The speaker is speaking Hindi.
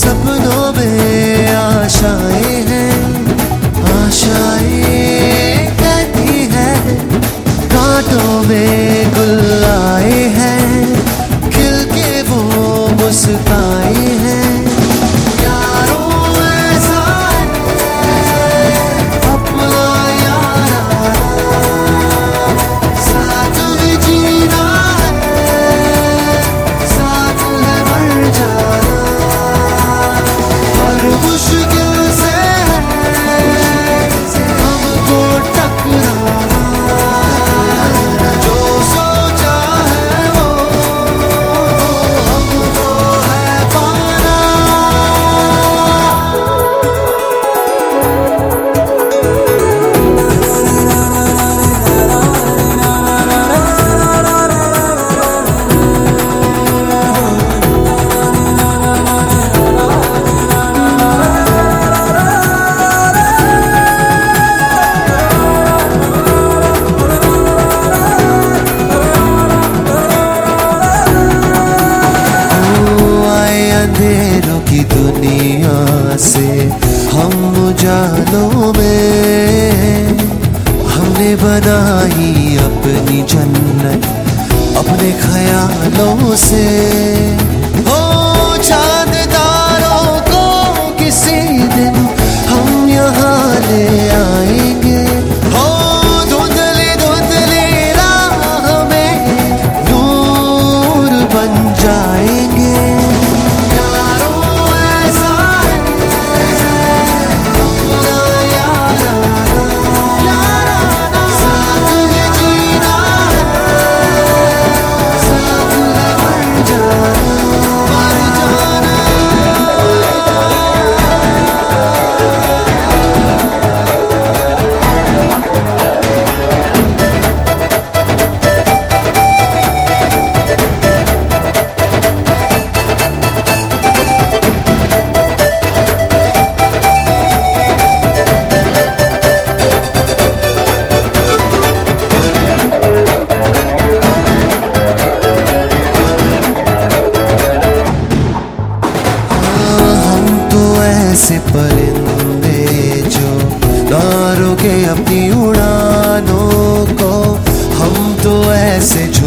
सपनों में आशाएं हैं, आशाएं कहती है, कांटों में गुल आए हैं, खिल के वो मुस्काए हैं। अंधेरों की दुनिया से हम उजालों में, हमने बनाई अपनी जन्नत अपने ख्यालों से। हो चांद तारों को किसी दिन हम यहाँ ले आएंगे, हो धुंधली धुंधली राह में नूर बन जाएंगे। ऐसे परिंदे जो ना रोके अपनी उड़ानों को, हम तो ऐसे